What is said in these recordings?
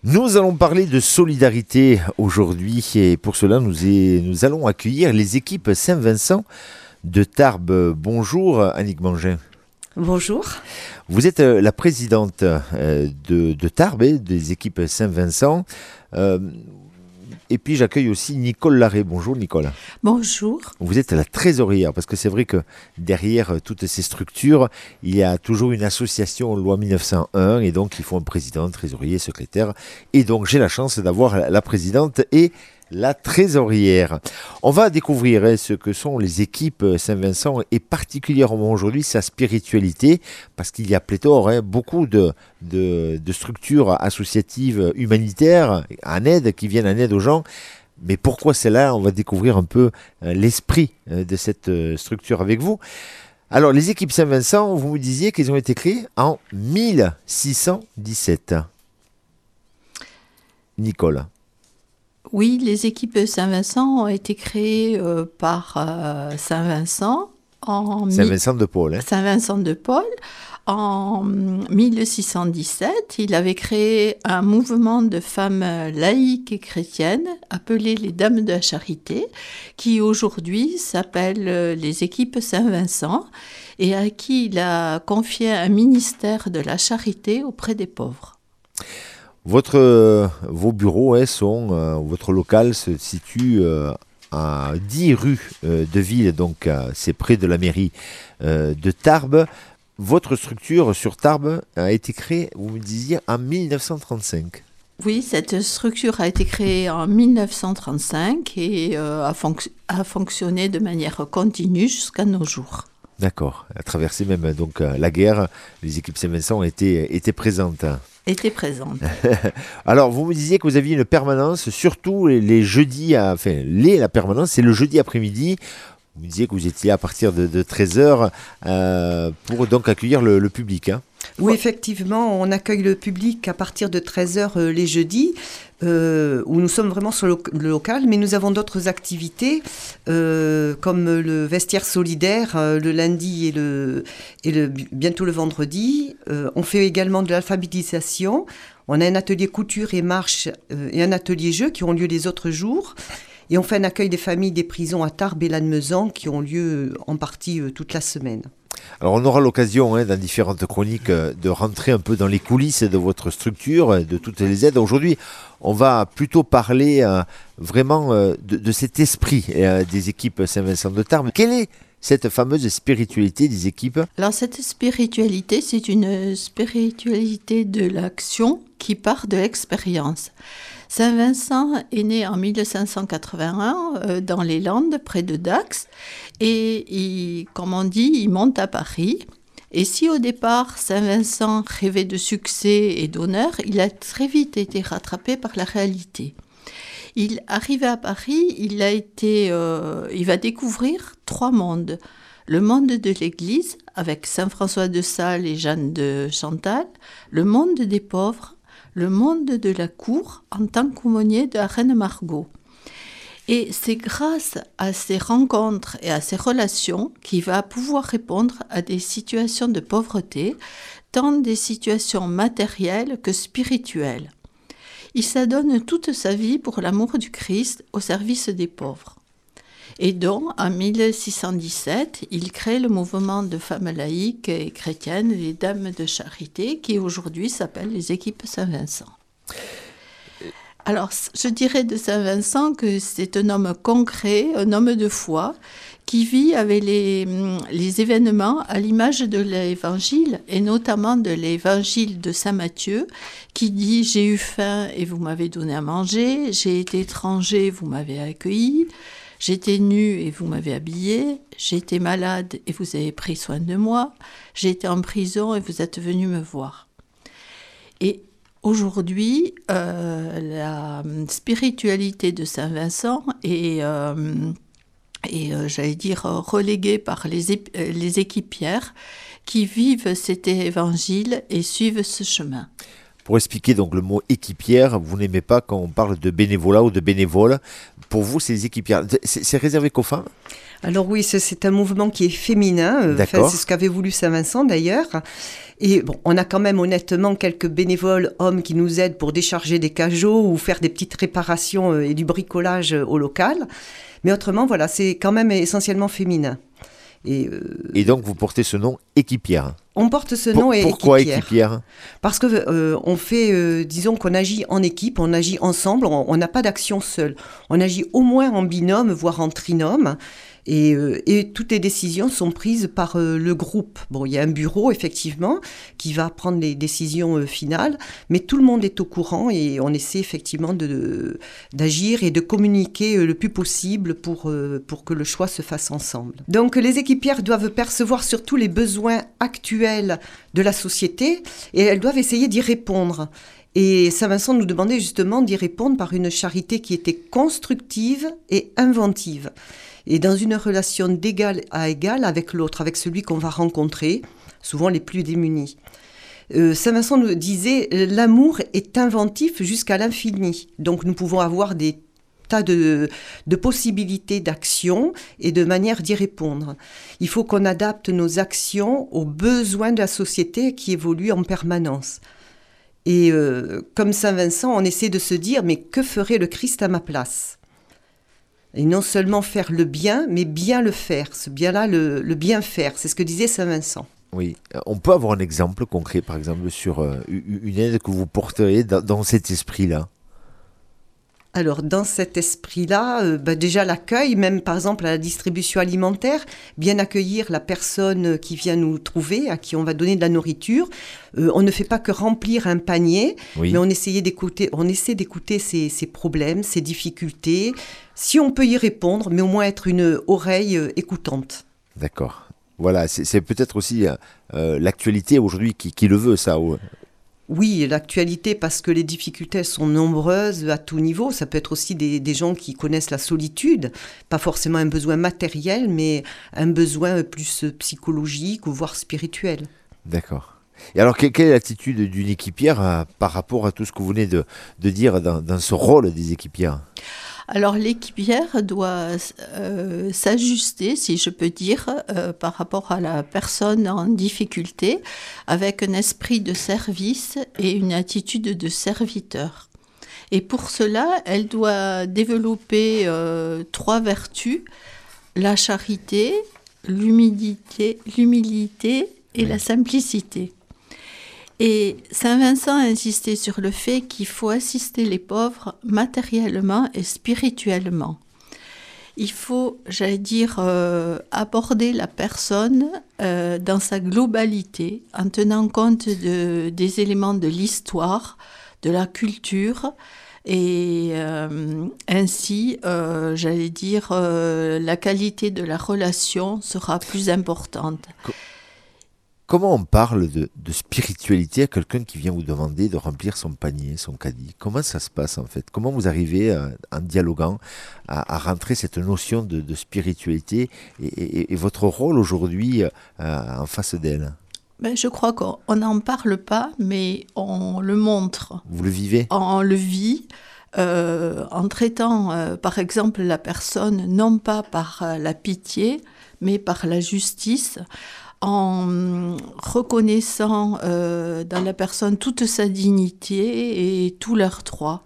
Nous allons parler de solidarité aujourd'hui et pour cela nous allons accueillir les équipes Saint-Vincent de Tarbes. Bonjour Annick Mangin. Bonjour. Vous êtes la présidente de Tarbes, des équipes Saint-Vincent. Et puis j'accueille aussi Nicole Larrey. Bonjour Nicole. Bonjour. Vous êtes la trésorière, parce que c'est vrai que derrière toutes ces structures, il y a toujours une association loi 1901, et donc il faut un président, trésorier, secrétaire. Et donc j'ai la chance d'avoir la présidente et la trésorière. On va découvrir ce que sont les équipes Saint-Vincent et particulièrement aujourd'hui sa spiritualité, parce qu'il y a pléthore, beaucoup de structures associatives humanitaires en aide, qui viennent en aide aux gens. Mais pourquoi c'est là? On va découvrir un peu l'esprit de cette structure avec vous. Alors les équipes Saint-Vincent, vous me disiez qu'elles ont été créées en 1617. Nicole. Oui, les équipes Saint-Vincent ont été créées par Saint-Vincent Saint-Vincent de Paul. Saint-Vincent de Paul en 1617. Il avait créé un mouvement de femmes laïques et chrétiennes appelé les Dames de la Charité, qui aujourd'hui s'appelle les équipes Saint-Vincent et à qui il a confié un ministère de la charité auprès des pauvres. Vos bureaux votre local se situe à 10 rues de Ville, donc c'est près de la mairie de Tarbes. Votre structure sur Tarbes a été créée, vous me disiez, en 1935. Oui, cette structure a été créée en 1935 et a fonctionné de manière continue jusqu'à nos jours. D'accord. À traverser même donc la guerre, les équipes Saint-Vincent étaient présentes. Alors, vous me disiez que vous aviez une permanence, surtout les jeudis, la permanence, c'est le jeudi après-midi. Vous me disiez que vous étiez à partir de 13h pour donc accueillir le public. Oui, effectivement, on accueille le public à partir de 13h les jeudis, où nous sommes vraiment sur le local, mais nous avons d'autres activités, comme le vestiaire solidaire le lundi et bientôt le vendredi. On fait également de l'alphabétisation. On a un atelier couture et marche et un atelier jeu qui ont lieu les autres jours. Et on fait un accueil des familles des prisons à Tarbes et Lannemezan qui ont lieu en partie toute la semaine. Alors on aura l'occasion dans différentes chroniques de rentrer un peu dans les coulisses de votre structure, de toutes les aides. Aujourd'hui, on va plutôt parler vraiment de cet esprit des équipes Saint-Vincent de Tarbes. Quelle est cette fameuse spiritualité des équipes? Alors cette spiritualité, c'est une spiritualité de l'action qui part de l'expérience. Saint-Vincent est né en 1581 dans les Landes, près de Dax, et comme on dit, il monte à Paris. Et si au départ, Saint-Vincent rêvait de succès et d'honneur, il a très vite été rattrapé par la réalité. Il arrivé à Paris, il va découvrir 3 mondes. Le monde de l'Église, avec Saint François de Sales et Jeanne de Chantal, le monde des pauvres, le monde de la cour en tant qu'aumônier de la reine Margot. Et c'est grâce à ces rencontres et à ces relations qu'il va pouvoir répondre à des situations de pauvreté, tant des situations matérielles que spirituelles. Il s'adonne toute sa vie pour l'amour du Christ au service des pauvres. Et donc, en 1617, il crée le mouvement de femmes laïques et chrétiennes, les Dames de Charité, qui aujourd'hui s'appelle les équipes Saint-Vincent. Alors, je dirais de Saint-Vincent que c'est un homme concret, un homme de foi, qui vit avec les événements à l'image de l'Évangile, et notamment de l'Évangile de Saint Matthieu, qui dit « J'ai eu faim et vous m'avez donné à manger, j'ai été étranger, vous m'avez accueilli ». J'étais nue et vous m'avez habillée, j'étais malade et vous avez pris soin de moi, j'étais en prison et vous êtes venu me voir. Et aujourd'hui, la spiritualité de Saint-Vincent est j'allais dire, reléguée par les équipières qui vivent cet évangile et suivent ce chemin. Pour expliquer donc le mot équipière, vous n'aimez pas quand on parle de bénévolat ou de bénévoles. Pour vous, c'est les équipières. C'est réservé qu'aux femmes ? Alors oui, c'est un mouvement qui est féminin. D'accord. C'est ce qu'avait voulu Saint-Vincent d'ailleurs. Et bon, on a quand même honnêtement quelques bénévoles hommes qui nous aident pour décharger des cajots ou faire des petites réparations et du bricolage au local. Mais autrement, voilà, c'est quand même essentiellement féminin. Et donc, vous portez ce nom équipière. On porte ce nom Pourquoi équipière? Parce que on fait, disons qu'on agit en équipe, on agit ensemble, on n'a pas d'action seule. On agit au moins en binôme, voire en trinôme. Et toutes les décisions sont prises par le groupe. Bon, il y a un bureau, effectivement, qui va prendre les décisions finales, mais tout le monde est au courant et on essaie effectivement d'agir et de communiquer le plus possible pour que le choix se fasse ensemble. Donc, les équipières doivent percevoir surtout les besoins actuels de la société et elles doivent essayer d'y répondre. Et Saint-Vincent nous demandait justement d'y répondre par une charité qui était constructive et inventive. Et dans une relation d'égal à égal avec l'autre, avec celui qu'on va rencontrer, souvent les plus démunis. Saint-Vincent nous disait « l'amour est inventif jusqu'à l'infini ». Donc nous pouvons avoir des tas de possibilités d'action et de manières d'y répondre. Il faut qu'on adapte nos actions aux besoins de la société qui évolue en permanence. Et comme Saint-Vincent, on essaie de se dire « mais que ferait le Christ à ma place ?» Et non seulement faire le bien, mais bien le faire. Ce bien-là, le bien faire. C'est ce que disait Saint-Vincent. Oui. On peut avoir un exemple concret, par exemple, sur une aide que vous porteriez dans cet esprit-là. Alors, dans cet esprit-là, déjà l'accueil, même par exemple à la distribution alimentaire, bien accueillir la personne qui vient nous trouver, à qui on va donner de la nourriture. On ne fait pas que remplir un panier, Oui. mais on essaie d'écouter ses problèmes, ses difficultés, si on peut y répondre, mais au moins être une oreille écoutante. D'accord. Voilà, c'est peut-être aussi l'actualité aujourd'hui qui le veut, ça. Oui, l'actualité, parce que les difficultés sont nombreuses à tout niveau. Ça peut être aussi des gens qui connaissent la solitude, pas forcément un besoin matériel, mais un besoin plus psychologique ou voire spirituel. D'accord. Et alors, quelle est l'attitude d'une équipière par rapport à tout ce que vous venez de dire dans ce rôle des équipières ? Alors l'équipière doit s'ajuster, si je peux dire, par rapport à la personne en difficulté, avec un esprit de service et une attitude de serviteur. Et pour cela, elle doit développer 3 vertus, la charité, l'humilité et la simplicité. Et Saint-Vincent insistait sur le fait qu'il faut assister les pauvres matériellement et spirituellement. Il faut, aborder la personne dans sa globalité, en tenant compte des éléments de l'histoire, de la culture, et ainsi, la qualité de la relation sera plus importante. Comment on parle de spiritualité à quelqu'un qui vient vous demander de remplir son panier, son caddie? Comment ça se passe en fait? Comment vous arrivez, en dialoguant, à rentrer cette notion de spiritualité et votre rôle aujourd'hui en face d'elle? Je crois qu'on n'en parle pas, mais on le montre. Vous le vivez? On le vit en traitant, par exemple, la personne non pas par la pitié, mais par la justice, en reconnaissant dans la personne toute sa dignité et tous leurs droits.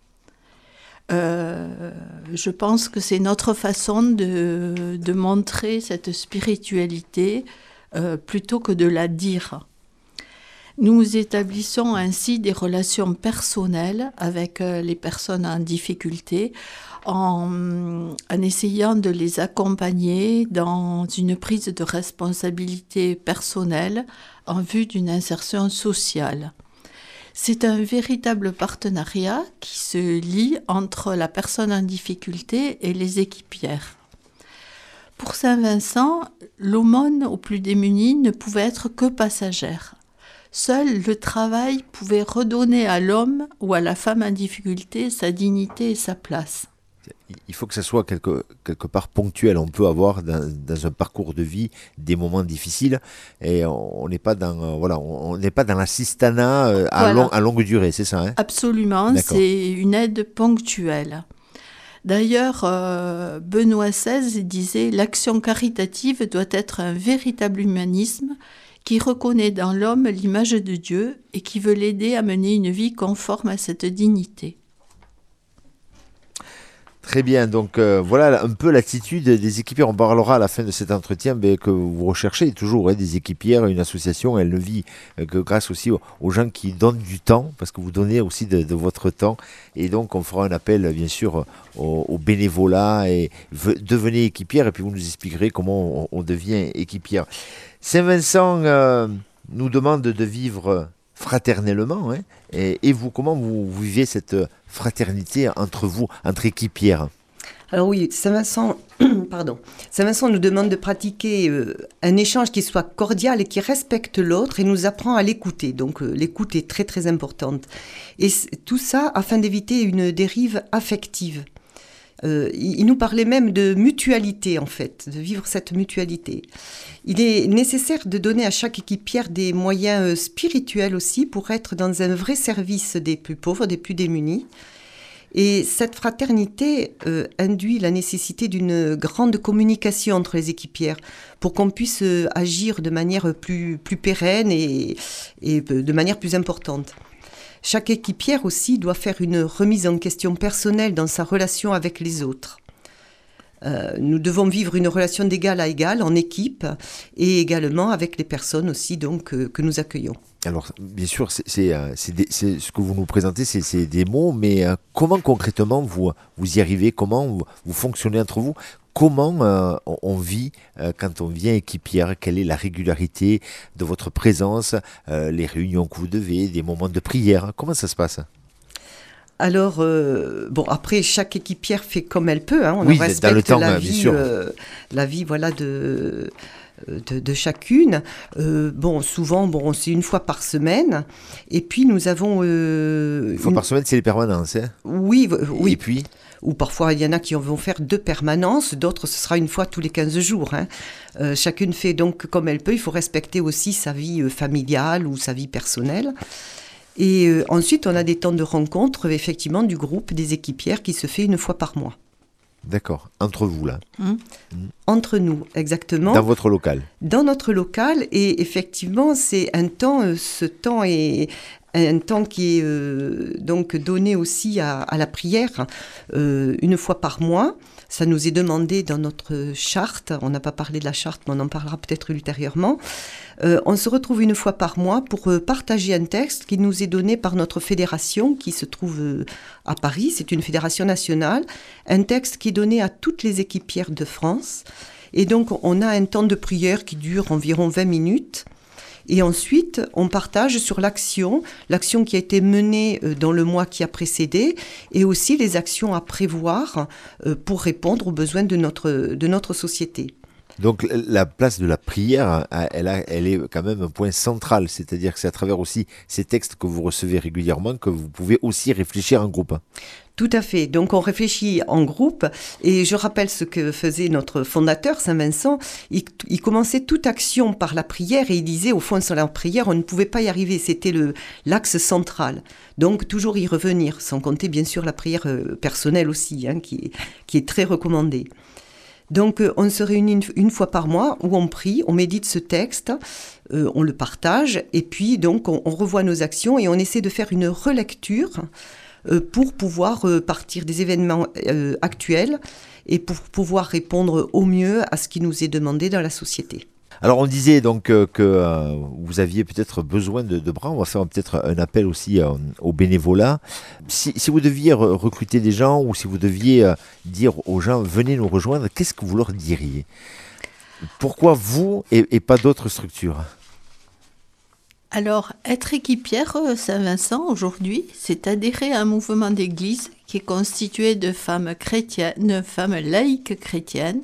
Je pense que c'est notre façon de montrer cette spiritualité plutôt que de la dire. Nous établissons ainsi des relations personnelles avec les personnes en difficulté en essayant de les accompagner dans une prise de responsabilité personnelle en vue d'une insertion sociale. C'est un véritable partenariat qui se lie entre la personne en difficulté et les équipières. Pour Saint-Vincent, l'aumône aux plus démunis ne pouvait être que passagère. Seul le travail pouvait redonner à l'homme ou à la femme en difficulté sa dignité et sa place. Il faut que ça soit quelque part ponctuel. On peut avoir dans un parcours de vie des moments difficiles et on n'est pas on n'est pas dans l'assistanat à longue durée, c'est ça, hein? Absolument, D'accord. c'est une aide ponctuelle. D'ailleurs, Benoît XVI disait « L'action caritative doit être un véritable humanisme qui reconnaît dans l'homme l'image de Dieu et qui veut l'aider à mener une vie conforme à cette dignité. » Très bien, donc voilà un peu l'attitude des équipières. On parlera à la fin de cet entretien que vous recherchez toujours des équipières, une association, elle ne vit que grâce aussi aux gens qui donnent du temps, parce que vous donnez aussi de votre temps. Et donc on fera un appel bien sûr au bénévolat et devenez équipière et puis vous nous expliquerez comment on devient équipière. Saint-Vincent nous demande de vivre fraternellement. Hein, et vous, comment vous vivez cette fraternité entre vous, entre équipières? Alors oui, Saint-Vincent nous demande de pratiquer un échange qui soit cordial et qui respecte l'autre et nous apprend à l'écouter. Donc l'écoute est très très importante. Et tout ça afin d'éviter une dérive affective. Il nous parlait même de mutualité, en fait, de vivre cette mutualité. Il est nécessaire de donner à chaque équipière des moyens spirituels aussi pour être dans un vrai service des plus pauvres, des plus démunis. Et cette fraternité induit la nécessité d'une grande communication entre les équipières pour qu'on puisse agir de manière plus pérenne et de manière plus importante. Chaque équipière aussi doit faire une remise en question personnelle dans sa relation avec les autres. Nous devons vivre une relation d'égal à égal en équipe et également avec les personnes aussi donc, que nous accueillons. Alors, bien sûr, c'est ce que vous nous présentez, c'est des mots, mais comment concrètement vous y arrivez? Comment vous fonctionnez entre vous? Comment on vit quand on vient équipière? Quelle est la régularité de votre présence, les réunions que vous devez, des moments de prière? Comment ça se passe? Alors, après, chaque équipière fait comme elle peut. Hein. On respecte dans le temps, la bien vie, sûr. La vie voilà, de chacune. Souvent, c'est une fois par semaine. Et puis, nous avons... une fois par semaine, c'est les permanences. Hein? Oui. Et puis ou parfois, il y en a qui vont faire 2 permanences, d'autres, ce sera une fois tous les 15 jours. Hein. Chacune fait donc comme elle peut. Il faut respecter aussi sa vie familiale ou sa vie personnelle. Et ensuite, on a des temps de rencontre, effectivement, du groupe des équipières qui se fait une fois par mois. D'accord, entre vous là. Entre nous, exactement. Dans votre local. Dans notre local, et effectivement, c'est un temps, ce temps est un temps qui est donc donné aussi à la prière, une fois par mois. Ça nous est demandé dans notre charte, on n'a pas parlé de la charte, mais on en parlera peut-être ultérieurement. On se retrouve une fois par mois pour partager un texte qui nous est donné par notre fédération qui se trouve à Paris, c'est une fédération nationale, un texte qui est donné à toutes les équipières de France. Et donc on a un temps de prière qui dure environ 20 minutes. Et ensuite, on partage sur l'action qui a été menée dans le mois qui a précédé, et aussi les actions à prévoir pour répondre aux besoins de notre société. Donc la place de la prière, elle est quand même un point central, c'est-à-dire que c'est à travers aussi ces textes que vous recevez régulièrement que vous pouvez aussi réfléchir en groupe. Tout à fait. Donc on réfléchit en groupe et je rappelle ce que faisait notre fondateur, Saint-Vincent. Il commençait toute action par la prière et il disait au fond sur la prière, on ne pouvait pas y arriver. C'était l'axe central. Donc toujours y revenir, sans compter bien sûr la prière personnelle aussi, hein, qui est très recommandée. Donc on se réunit une fois par mois où on prie, on médite ce texte, on le partage et puis donc on revoit nos actions et on essaie de faire une relecture pour pouvoir partir des événements actuels et pour pouvoir répondre au mieux à ce qui nous est demandé dans la société. Alors on disait donc que vous aviez peut-être besoin de bras, on va faire peut-être un appel aussi au bénévolat. Si vous deviez recruter des gens ou si vous deviez dire aux gens venez nous rejoindre, qu'est-ce que vous leur diriez? Pourquoi vous et pas d'autres structures? Alors, être équipière Saint-Vincent aujourd'hui, c'est adhérer à un mouvement d'église qui est constitué de femmes chrétiennes, de femmes laïques chrétiennes.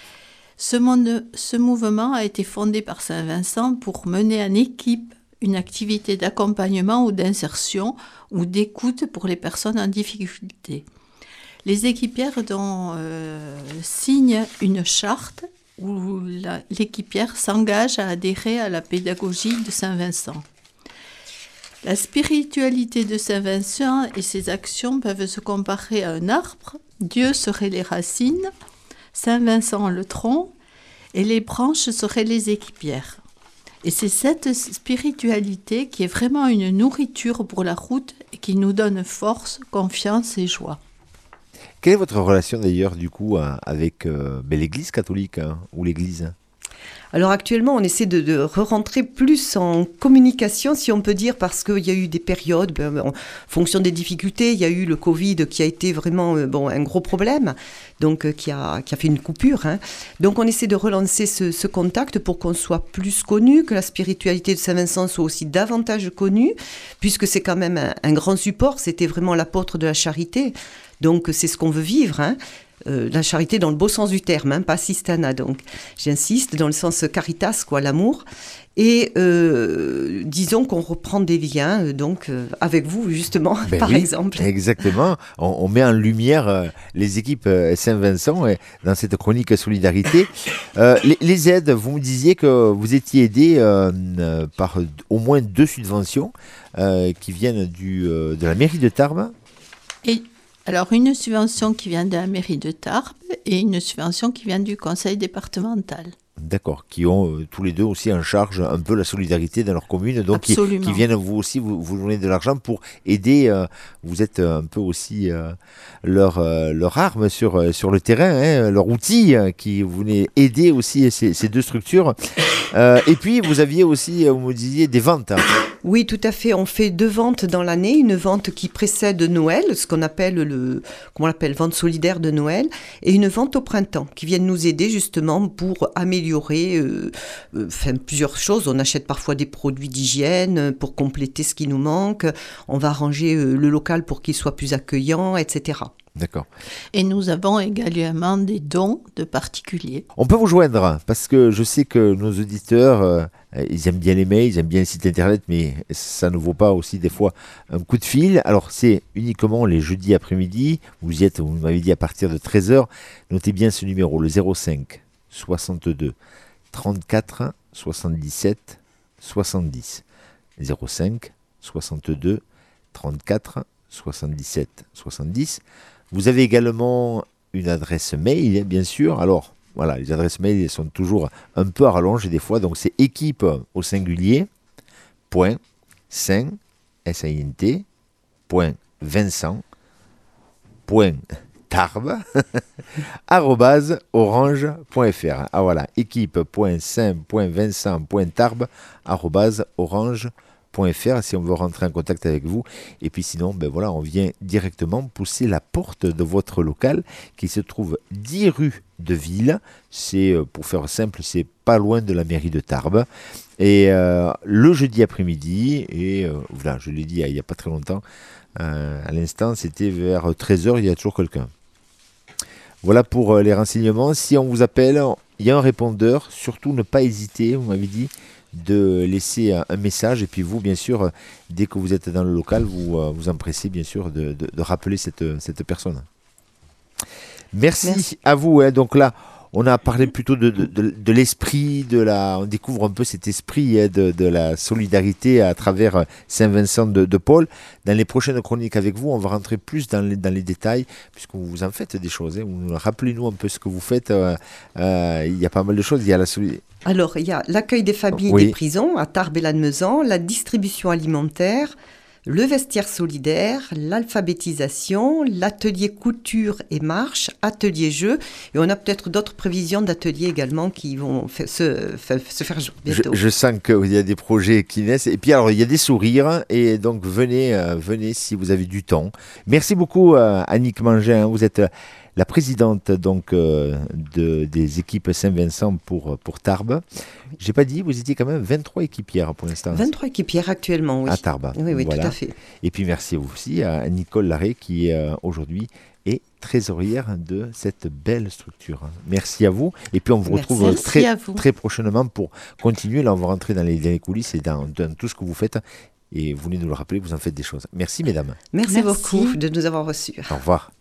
Ce mouvement a été fondé par Saint-Vincent pour mener en équipe une activité d'accompagnement ou d'insertion ou d'écoute pour les personnes en difficulté. Les équipières signent une charte où l'équipière s'engage à adhérer à la pédagogie de Saint-Vincent. La spiritualité de Saint-Vincent et ses actions peuvent se comparer à un arbre Dieu serait les racines, Saint Vincent le tronc, et les branches seraient les équipières. Et c'est cette spiritualité qui est vraiment une nourriture pour la route et qui nous donne force, confiance et joie. Quelle est votre relation d'ailleurs du coup avec l'Église catholique ou l'Église ? Alors actuellement, on essaie de re-rentrer plus en communication, si on peut dire, parce qu'il y a eu des périodes, en fonction des difficultés, il y a eu le Covid qui a été vraiment un gros problème, donc qui a fait une coupure. Donc on essaie de relancer ce contact pour qu'on soit plus connu, que la spiritualité de Saint-Vincent soit aussi davantage connue, puisque c'est quand même un grand support, c'était vraiment l'apôtre de la charité, donc c'est ce qu'on veut vivre, la charité dans le beau sens du terme, pas Sistana, donc j'insiste, dans le sens caritas, l'amour. Et disons qu'on reprend des liens avec vous, justement, par exemple. Exactement. On met en lumière les équipes Saint-Vincent dans cette chronique solidarité. Les aides, vous me disiez que vous étiez aidé par au moins 2 subventions qui viennent de la mairie de Tarbes. Alors, une subvention qui vient de la mairie de Tarbes et une subvention qui vient du conseil départemental. D'accord, qui ont tous les deux aussi en charge un peu la solidarité dans leur commune, donc qui viennent vous aussi vous donner de l'argent pour aider, vous êtes un peu aussi leur arme sur le terrain, leur outil qui venait aider aussi ces 2 structures. Et puis vous aviez aussi, vous me disiez, des ventes. Oui, tout à fait. On fait 2 ventes dans l'année. Une vente qui précède Noël, ce qu'on appelle vente solidaire de Noël, et une vente au printemps, qui viennent nous aider justement pour améliorer plusieurs choses. On achète parfois des produits d'hygiène pour compléter ce qui nous manque. On va arranger le local pour qu'il soit plus accueillant, etc. D'accord. Et nous avons également des dons de particuliers. On peut vous joindre, parce que je sais que nos auditeurs, ils aiment bien les mails, ils aiment bien le site internet, mais ça ne vaut pas aussi des fois un coup de fil. Alors c'est uniquement les jeudis après-midi, vous m'avez dit à partir de 13h, notez bien ce numéro, le 05 62 34 77 70. 05 62 34 77 70. Vous avez également une adresse mail, bien sûr. Alors, voilà, les adresses mail sont toujours un peu à rallonge des fois. Donc, c'est équipe au singulier, point, saint, S-A-I-N-T, point, Vincent, point, Tarbes, arobase orange.fr. Ah voilà, équipe.saint.vincent.tarbes, arobase orange.fr si on veut rentrer en contact avec vous. Et puis sinon, on vient directement pousser la porte de votre local qui se trouve 10 rue de Ville. C'est, pour faire simple, c'est pas loin de la mairie de Tarbes. Et le jeudi après-midi, et voilà, je l'ai dit il n'y a pas très longtemps, à l'instant, c'était vers 13h, il y a toujours quelqu'un. Voilà pour les renseignements. Si on vous appelle, il y a un répondeur. Surtout ne pas hésiter, vous m'avez dit, de laisser un message. Et puis vous, bien sûr, dès que vous êtes dans le local, vous empressez, bien sûr, de rappeler cette personne. Merci à vous. Donc là, on a parlé plutôt de l'esprit, on découvre un peu cet esprit de la solidarité à travers Saint-Vincent de Paul. Dans les prochaines chroniques avec vous, on va rentrer plus dans les détails, puisque vous en faites des choses. Rappelez-nous un peu ce que vous faites. Il y a pas mal de choses. Il y a la solidarité. Alors, il y a l'accueil des familles des prisons à Tarbes et Lannemezan, la distribution alimentaire, le vestiaire solidaire, l'alphabétisation, l'atelier couture et marche, atelier jeu, et on a peut-être d'autres prévisions d'ateliers également qui vont se faire jour bientôt. Je sens qu'il y a des projets qui naissent, et puis alors il y a des sourires, et donc venez si vous avez du temps. Merci beaucoup Annick Mangin, vous êtes la présidente donc des équipes Saint-Vincent pour Tarbes. J'ai pas dit, vous étiez quand même 23 équipières pour l'instant. 23 équipières actuellement, oui. À Tarbes. Oui, voilà. Tout à fait. Et puis merci aussi à Nicole Larrey qui aujourd'hui est trésorière de cette belle structure. Merci à vous. Et puis on vous retrouve très prochainement pour continuer. Là, on va rentrer dans les coulisses et dans tout ce que vous faites. Et vous venez nous le rappeler, vous en faites des choses. Merci mesdames. Merci beaucoup de nous avoir reçus. Au revoir.